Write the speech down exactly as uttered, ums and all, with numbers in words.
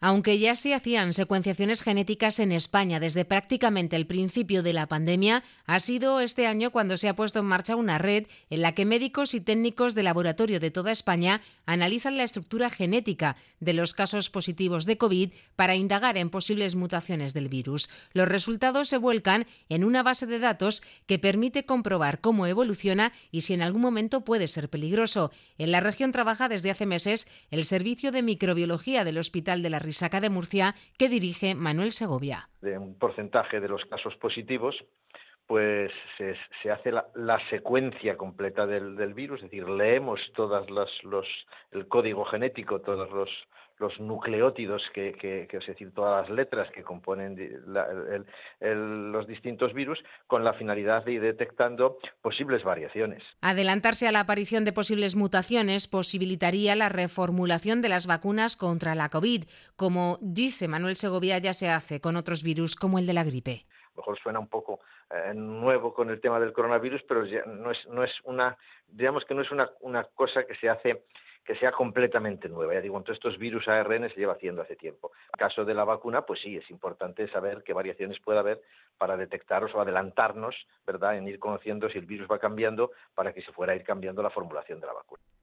Aunque ya se hacían secuenciaciones genéticas en España desde prácticamente el principio de la pandemia, ha sido este año cuando se ha puesto en marcha una red en la que médicos y técnicos de laboratorio de toda España analizan la estructura genética de los casos positivos de COVID para indagar en posibles mutaciones del virus. Los resultados se vuelcan en una base de datos que permite comprobar cómo evoluciona y si en algún momento puede ser peligroso. En la región trabaja desde hace meses el Servicio de Microbiología del Hospital de la Risaca de Murcia, que dirige Manuel Segovia. De un porcentaje de los casos positivos, pues se, se hace la, la secuencia completa del, del virus, es decir, leemos todas las, los, el código genético, todos los, los nucleótidos, que, que, que es decir, todas las letras que componen la, el, el, los distintos virus, con la finalidad de ir detectando posibles variaciones. Adelantarse a la aparición de posibles mutaciones posibilitaría la reformulación de las vacunas contra la COVID, como dice Manuel Segovia ya se hace con otros virus como el de la gripe. A lo mejor suena un poco eh, nuevo con el tema del coronavirus, pero ya no es no es una, digamos que no es una, una cosa que se hace que sea completamente nueva. Ya digo, todos estos virus A R N se lleva haciendo hace tiempo. En el caso de la vacuna, pues sí, es importante saber qué variaciones puede haber para detectarlos o adelantarnos, ¿verdad?, en ir conociendo si el virus va cambiando para que se fuera a ir cambiando la formulación de la vacuna.